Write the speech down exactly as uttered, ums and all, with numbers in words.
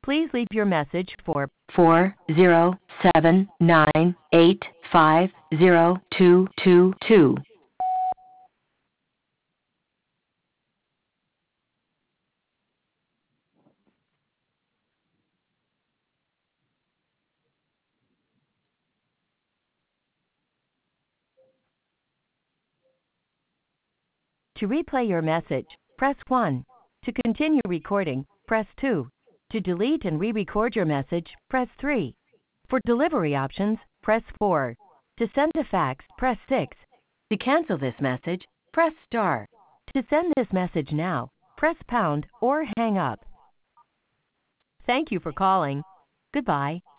Please leave your message for four zero seven nine eight five zero two two two. To replay your message, press one. To continue recording, press two. To delete and re-record your message, press three. For delivery options, press four. To send a fax, press six. To cancel this message, press star. To send this message now, press pound or hang up. Thank you for calling. Goodbye.